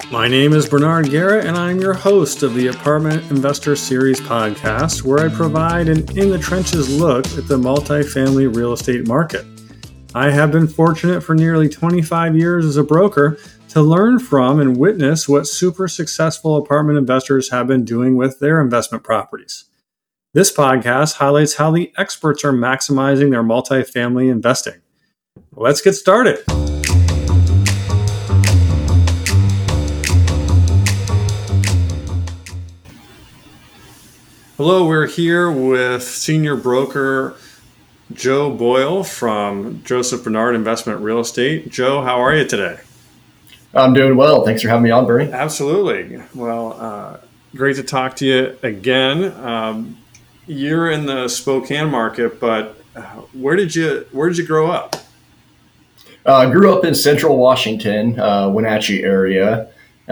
My name is Bernard Garrett, and I'm your host of the Apartment Investor Series podcast, where I provide an in-the-trenches look at the multifamily real estate market. I have been fortunate for nearly 25 years as a broker to learn from and witness what super successful apartment investors have been doing with their investment properties. This podcast highlights how the experts are maximizing their multifamily investing. Let's get started. Hello, we're here with senior broker Joe Boyle from Joseph Bernard Investment Real Estate. Joe, how are you today? I'm doing well. Thanks for having me on, Bernie. Absolutely. Well, great to talk to you again. You're in the Spokane market, but where did you grow up? I grew up in Central Washington, Wenatchee area,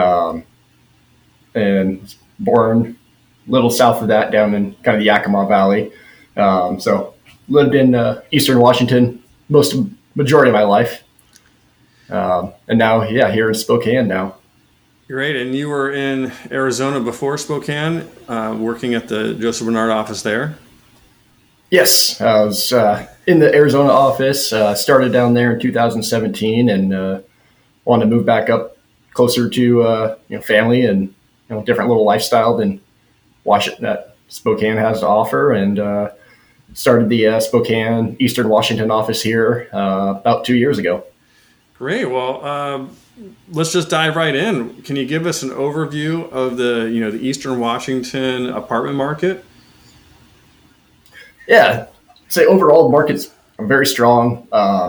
and born a little south of that, down in kind of the Yakima Valley. So lived in Eastern Washington majority of my life, and now, here in Spokane now. Great. And you were in Arizona before Spokane, working at the Joseph Bernard office there? Yes, I was in the Arizona office, started down there in 2017, and wanted to move back up closer to family and different little lifestyle than Washington that Spokane has to offer, and started the Spokane Eastern Washington office here about 2 years ago. Great. Well, let's just dive right in. Can you give us an overview of the Eastern Washington apartment market? Yeah, say overall the market's very strong.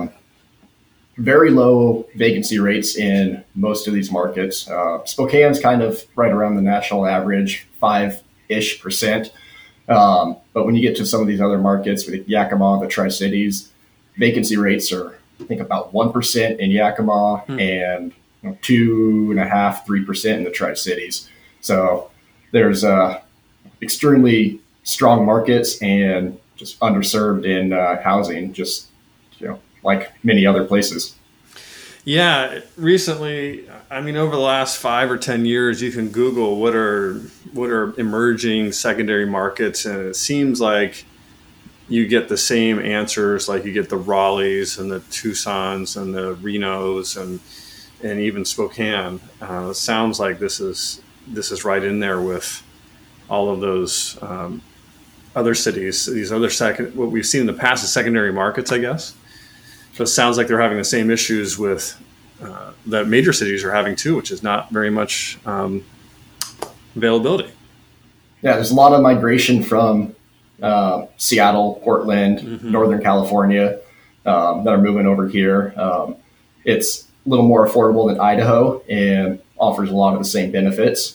Very low vacancy rates in most of these markets. Spokane's kind of right around the national average, 5-ish%. But when you get to some of these other markets, with Yakima, the Tri-Cities, vacancy rates are, I think, about 1% in Yakima and 2.5%, 3% in the Tri-Cities. So there's extremely strong markets and just underserved in housing, just like many other places. Yeah, recently, over the last 5 or 10 years, you can Google what are emerging secondary markets, and it seems like you get the same answers. Like you get the Raleighs and the Tucsons and the Renos and even Spokane. It sounds like this is right in there with all of those other cities. These other what we've seen in the past is secondary markets, I guess. So it sounds like they're having the same issues with that major cities are having too, which is not very much availability. Yeah, there's a lot of migration from Seattle, Portland, Northern California that are moving over here. It's a little more affordable than Idaho and offers a lot of the same benefits.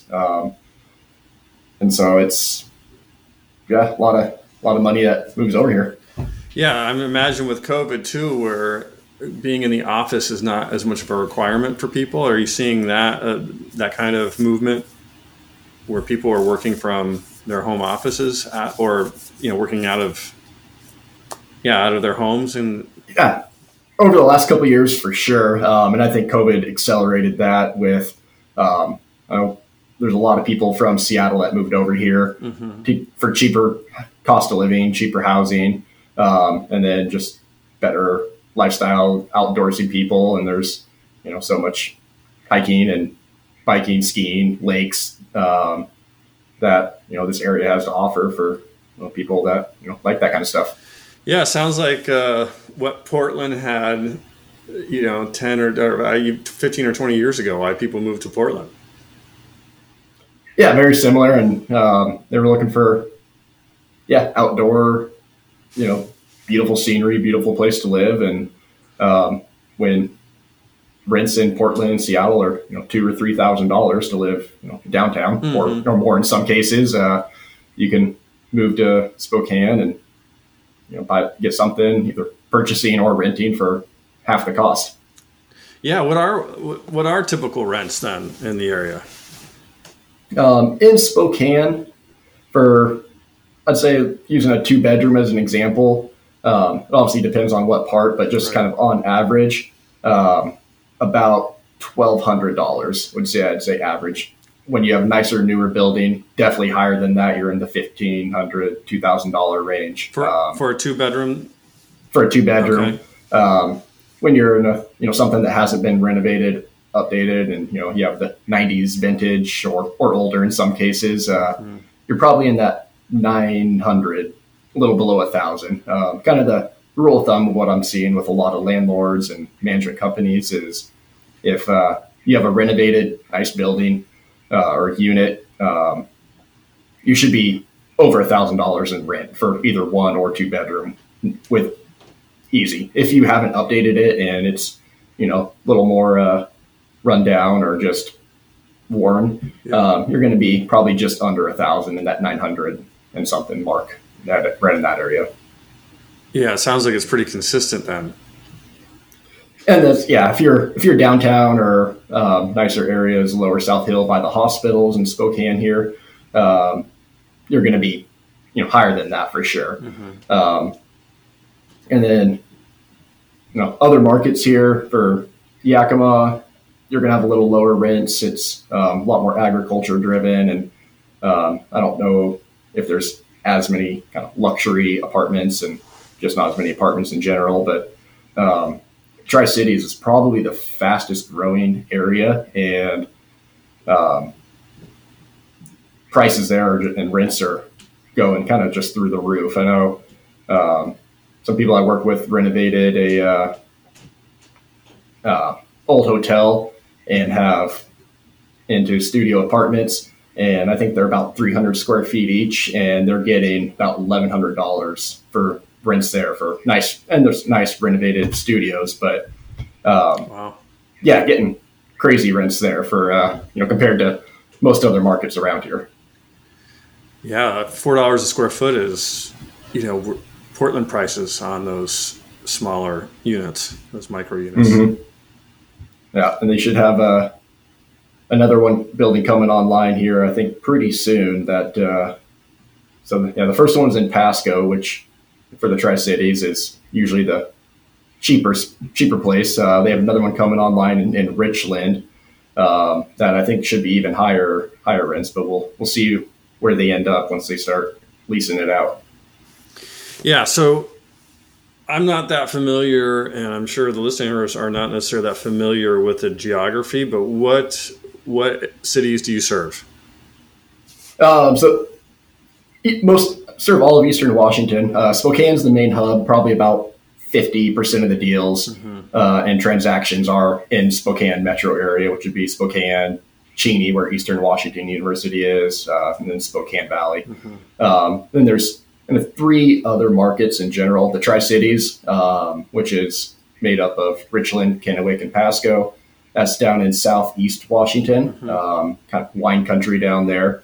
And so it's a lot of money that moves over here. Yeah, I imagine with COVID too, where being in the office is not as much of a requirement for people. Are you seeing that kind of movement where people are working from their home offices or working out of their homes? And yeah, over the last couple of years for sure, and I think COVID accelerated that with there's a lot of people from Seattle that moved over here for cheaper cost of living, cheaper housing. And then just better lifestyle, outdoorsy people. And there's, so much hiking and biking, skiing, lakes, that, this area has to offer for people that, like that kind of stuff. Yeah. It sounds like, what Portland had, 10 or 15 or 20 years ago, why people moved to Portland. Yeah, very similar. And, they were looking for, outdoor, beautiful scenery, beautiful place to live. And when rents in Portland and Seattle are $2,000 or $3,000 to live downtown, or more in some cases, you can move to Spokane and get something either purchasing or renting for half the cost. Yeah, what are typical rents then in the area? In Spokane, for I'd say using a 2-bedroom as an example, it obviously depends on what part, but just kind of on average, about $1,200. I'd say average. When you have a nicer, newer building, definitely higher than that. You're in the $1,500, $2,000 range for a 2-bedroom. For a 2-bedroom, okay. When you're in a something that hasn't been renovated, updated, and you have the '90s vintage or older in some cases, you're probably in that 900, a little below 1,000. Kind of the rule of thumb of what I'm seeing with a lot of landlords and management companies is if you have a renovated nice building or unit, you should be over $1,000 in rent for either 1 or 2-bedroom with easy. If you haven't updated it and it's a little more run down or just worn, you're going to be probably just under 1,000 in that 900 and something mark, right in that area. Yeah, it sounds like it's pretty consistent then. And that's, if you're downtown or nicer areas, Lower South Hill by the hospitals in Spokane here, you're going to be higher than that for sure. And then other markets here for Yakima, you're going to have a little lower rents. It's a lot more agriculture driven, and I don't know if there's as many kind of luxury apartments and just not as many apartments in general, but Tri-Cities is probably the fastest growing area, and prices there and rents are going kind of just through the roof. I know some people I work with renovated a old hotel and have into studio apartments, and I think they're about 300 square feet each, and they're getting about $1,100 for rents there for nice, and there's nice renovated studios, but wow. Getting crazy rents there for compared to most other markets around here. Yeah, $4 a square foot is Portland prices on those smaller units, those micro units. Mm-hmm. Yeah, and they should have another one building coming online here, I think, pretty soon. The first one's in Pasco, which for the Tri-Cities is usually the cheaper place. They have another one coming online in Richland that I think should be even higher rents, but we'll see where they end up once they start leasing it out. Yeah, so I'm not that familiar, and I'm sure the listeners are not necessarily that familiar with the geography, but what cities do you serve? So most serve all of Eastern Washington. Spokane's the main hub. Probably about 50% of the deals and transactions are in Spokane metro area, which would be Spokane, Cheney, where Eastern Washington University is, and then Spokane Valley. Then there's kind of 3 other markets in general. The Tri-Cities, which is made up of Richland, Kennewick, and Pasco. That's down in southeast Washington, kind of wine country down there.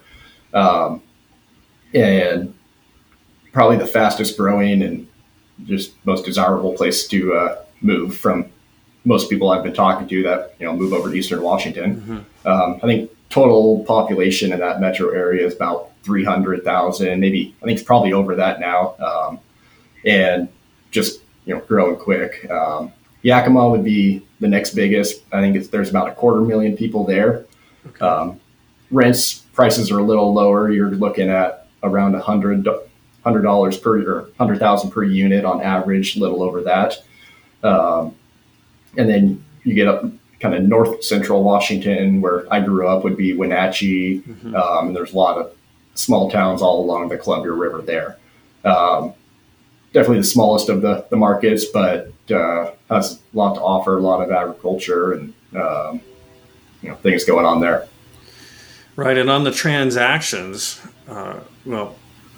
And probably the fastest growing and just most desirable place to move from most people I've been talking to that move over to Eastern Washington. I think total population in that metro area is about 300,000, maybe. I think it's probably over that now, and just growing quick. Yakima would be the next biggest. I think there's about 250,000 people there. Okay. Rents prices are a little lower. You're looking at around $100 per, or 100,000 per unit on average, a little over that. And then you get up kind of north central Washington, where I grew up, would be Wenatchee. And there's a lot of small towns all along the Columbia River there. Definitely the smallest of the markets, but has a lot to offer, a lot of agriculture and things going on there. Right, and on the transactions, what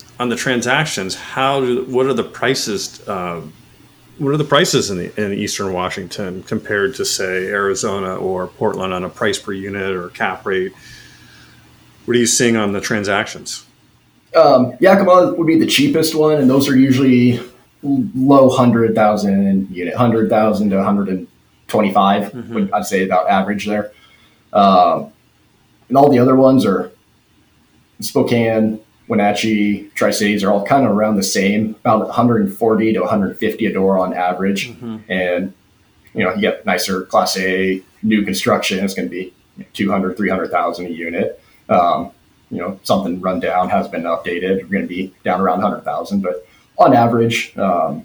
are the prices? What are the prices in Eastern Washington compared to, say, Arizona or Portland on a price per unit or cap rate? What are you seeing on the transactions? Yakima would be the cheapest one, and those are usually low 100,000 unit, 100,000 to 125. I'd say about average there. And all the other ones are Spokane, Wenatchee, Tri-Cities are all kind of around the same, about 140 to 150 a door on average. And you get nicer Class A new construction, it's going to be 200, 300,000 a unit. Something run down, has been updated, we're going to be down around 100,000. But on average, about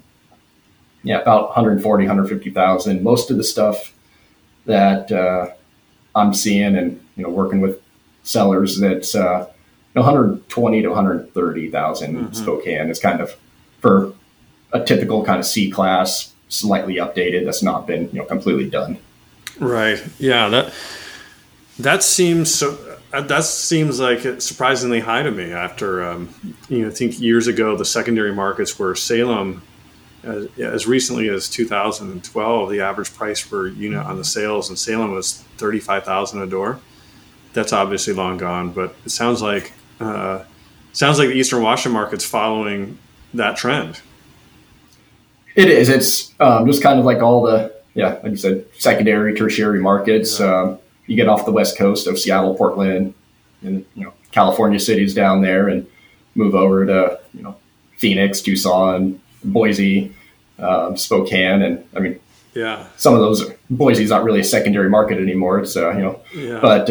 140, 150,000. Most of the stuff that I'm seeing and working with sellers, that's 120 to 130,000 Spokane is kind of for a typical kind of C class, slightly updated. That's not been completely done. Right. Yeah. That seems so. That seems like it's surprisingly high to me. After I think years ago the secondary markets were Salem. As recently as 2012, the average price per unit on the sales in Salem was $35,000 a door. That's obviously long gone, but it sounds like the Eastern Washington market's following that trend. It is. It's just kind of like all the like you said, secondary, tertiary markets. Yeah. You get off the west coast of Seattle, Portland, and California cities down there, and move over to Phoenix, Tucson, Boise, Spokane, and I mean, some of those. Boise's not really a secondary market anymore. It's but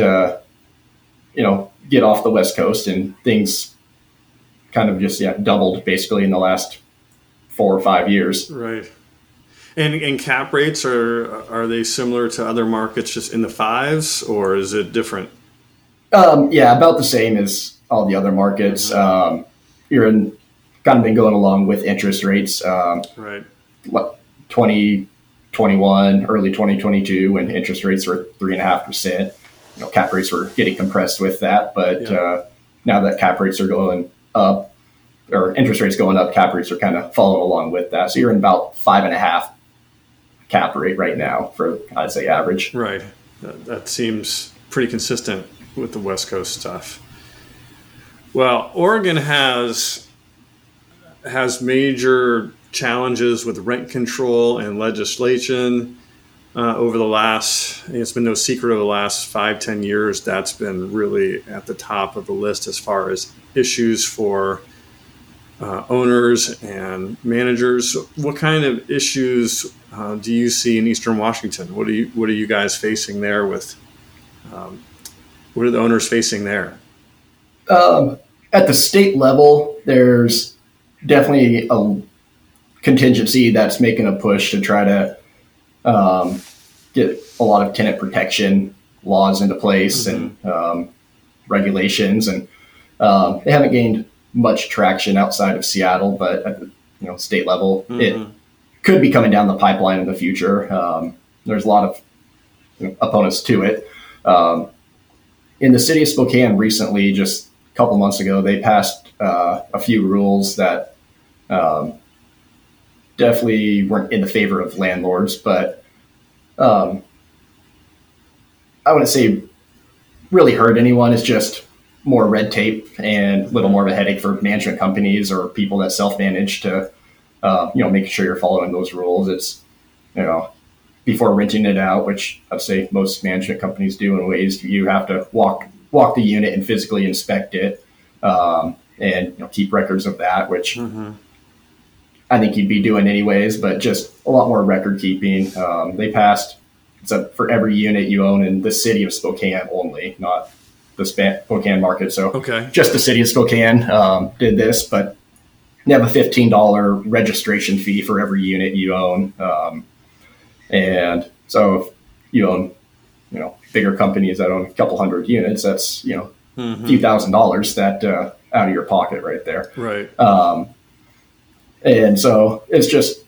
get off the west coast and things kind of just doubled basically in the last 4 or 5 years. Right. And cap rates are they similar to other markets, just in the fives, or is it different? About the same as all the other markets. You're kind of been going along with interest rates. Right. 2021, early 2022, when interest rates were 3.5%. Cap rates were getting compressed with that, but now that cap rates are going up, or interest rates going up, cap rates are kind of following along with that. So you're in about 5.5 cap rate right now for, I'd say, average. Right. That seems pretty consistent with the West Coast stuff. Well, Oregon has major challenges with rent control and legislation over the last, it's been no secret over the last 5-10 years, that's been really at the top of the list as far as issues for owners and managers. What kind of issues do you see in Eastern Washington? What are you guys facing there with? What are the owners facing there? At the state level, there's definitely a contingency that's making a push to try to get a lot of tenant protection laws into place and regulations, and they haven't gained much traction outside of Seattle, but at the state level, it could be coming down the pipeline in the future. There's a lot of opponents to it. In the city of Spokane recently, just a couple months ago, they passed a few rules that definitely weren't in the favor of landlords, but I wouldn't say really hurt anyone. It's just more red tape and a little more of a headache for management companies or people that self-manage to, making sure you're following those rules. It's, before renting it out, which I'd say most management companies do in ways, you have to walk the unit and physically inspect it, and keep records of that, which I think you'd be doing anyways, but just a lot more record keeping. They passed, it's for every unit you own in the city of Spokane only, not the Spokane market. So just the city of Spokane did this, but they have a $15 registration fee for every unit you own. And so if you own, bigger companies that own a couple hundred units, that's, a few $1,000s that out of your pocket right there. Right. And so it's just,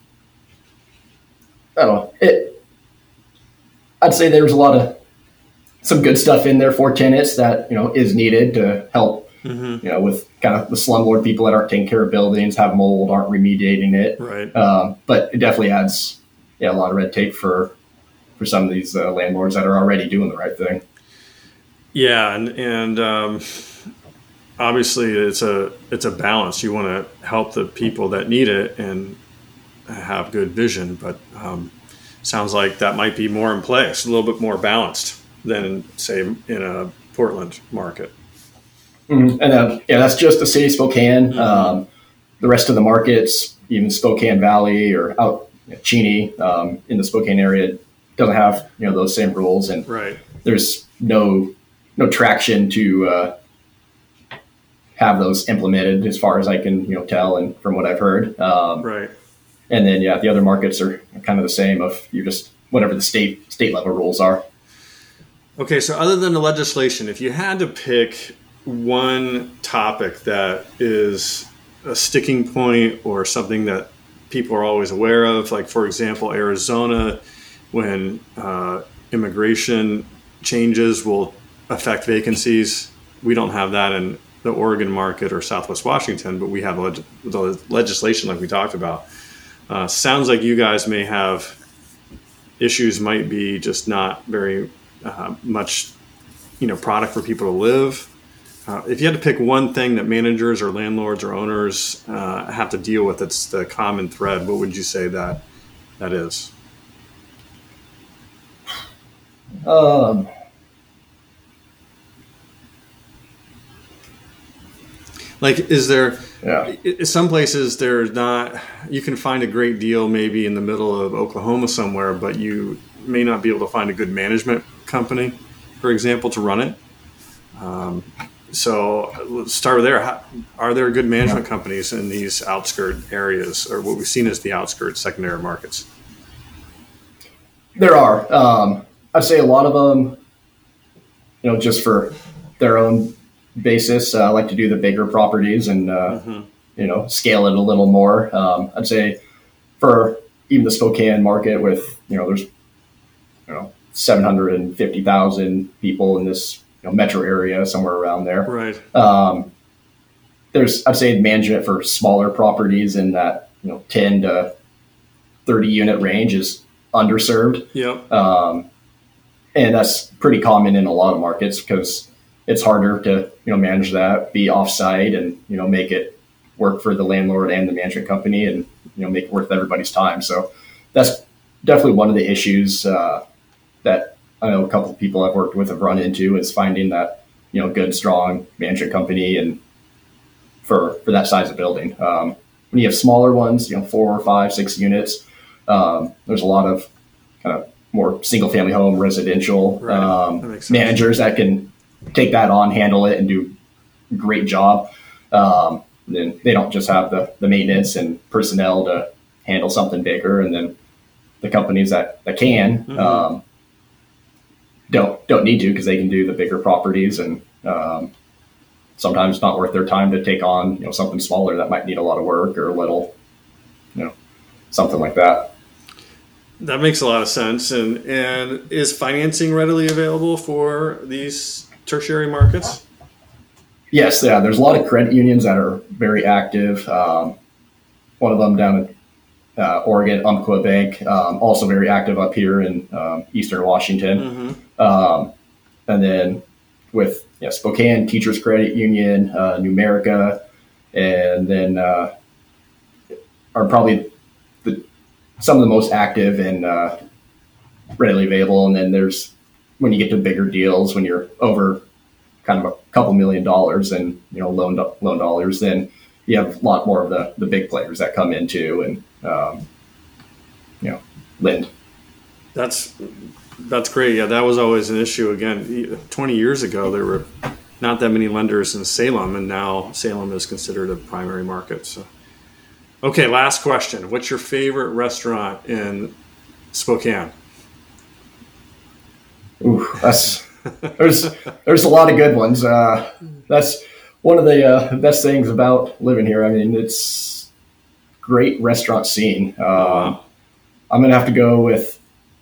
I don't know, I'd say there's a lot of some good stuff in there for tenants that, is needed to help, with kind of the slumlord people that aren't taking care of buildings, have mold, aren't remediating it. Right. But it definitely adds, a lot of red tape for some of these landlords that are already doing the right thing. Yeah. And obviously it's a balance. You want to help the people that need it and have good vision, but sounds like that might be more in place, a little bit more balanced than, say, in a Portland market. And that's just the city of Spokane. The rest of the markets, even Spokane Valley or out Cheney in the Spokane area doesn't have those same rules, and Right. there's no traction to have those implemented as far as I can tell and from what I've heard. Right. And then the other markets are kind of the same. Of you just whatever the state level rules are. Okay, so other than the legislation, if you had to pick one topic that is a sticking point or something that people are always aware of, like for example, Arizona, when immigration changes will affect vacancies. We don't have that in the Oregon market or Southwest Washington, but we have the legislation like we talked about. Sounds like you guys may have issues, might be just not very much, product for people to live. If you had to pick one thing that managers or landlords or owners have to deal with, it's the common thread. What would you say that is? Like, is there some places there's not, you can find a great deal maybe in the middle of Oklahoma somewhere, but you may not be able to find a good management company, for example, to run it. So let's start with there. Are there good management companies in these outskirt areas, or what we've seen as the outskirt secondary markets? There are. I'd say a lot of them, just for their own basis, like to do the bigger properties and, scale it a little more. I'd say for even the Spokane market with, there's, 750,000 people in this metro area, somewhere around there. Right. There's, I'd say, management for smaller properties in that 10 to 30 unit range is underserved. Yep. And that's pretty common in a lot of markets because it's harder to manage that, be offsite, and make it work for the landlord and the management company, and make it worth everybody's time. So that's definitely one of the issues that I know a couple of people I've worked with have run into, is finding that good, strong management company and for that size of building. When you have smaller ones, 4, 5, 6 units, there's a lot of kind of more single family home residential managers that can take that on, handle it, and do a great job. Then they don't just have the maintenance and personnel to handle something bigger. And then the companies that can don't need to, because they can do the bigger properties, and sometimes it's not worth their time to take on something smaller that might need a lot of work or a little something like that. That makes a lot of sense. And is financing readily available for these tertiary markets? Yes, yeah. There's a lot of credit unions that are very active. One of them down in Oregon, Umpqua Bank, also very active up here in Eastern Washington. And then with Spokane Teachers Credit Union, Numerica, and then are probably some of the most active and readily available. And then there's, when you get to bigger deals, when you're over kind of a couple $1 million and loan dollars, then you have a lot more of the big players that come into, and lend. That's great. Yeah, that was always an issue. Again, 20 years ago, there were not that many lenders in Salem, and now Salem is considered a primary market. So, okay, last question. What's your favorite restaurant in Spokane? Ooh, there's a lot of good ones. That's one of the best things about living here. I mean, it's great restaurant scene. I'm gonna have to go with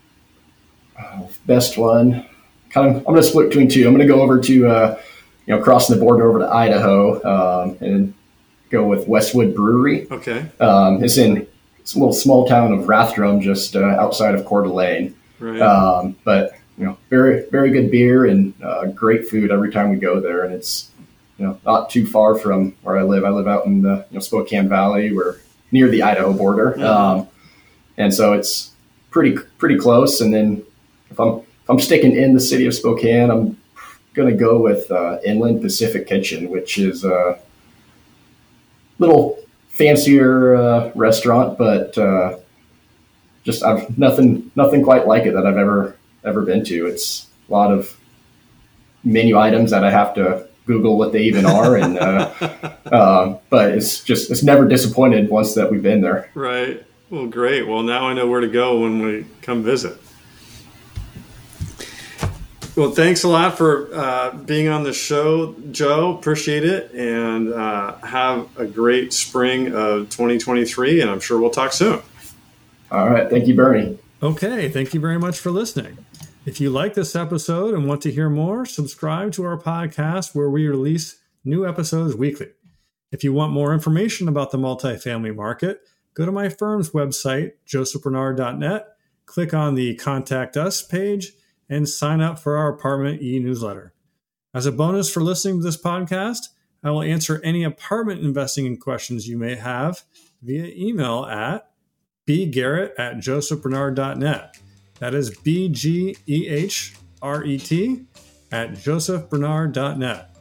best one. I'm gonna split between two. I'm gonna go over to crossing the border over to Idaho and go with Westwood Brewery. Okay. It's a little small town of Rathdrum, just outside of Coeur d'Alene. Right. But very, very good beer and great food every time we go there. And it's, not too far from where I live. I live out in the Spokane Valley. We're near the Idaho border. And so it's pretty close. And then if I'm sticking in the city of Spokane, I'm going to go with Inland Pacific Kitchen, which is a little fancier restaurant, but I've nothing quite like it that I've ever been to. It's a lot of menu items that I have to Google what they even are, and but it's never disappointed once that we've been there. Right. Well, great. Well, now I know where to go when we come visit. Well, thanks a lot for being on the show, Joe. Appreciate it, and have a great spring of 2023. And I'm sure we'll talk soon. All right. Thank you, Bernie. Okay. Thank you very much for listening. If you like this episode and want to hear more, subscribe to our podcast where we release new episodes weekly. If you want more information about the multifamily market, go to my firm's website, josephbernard.net, click on the Contact Us page, and sign up for our Apartment e-newsletter. As a bonus for listening to this podcast, I will answer any apartment investing questions you may have via email at bgarrett@josephbernard.net. That is BGEHRET @josephbernard.net.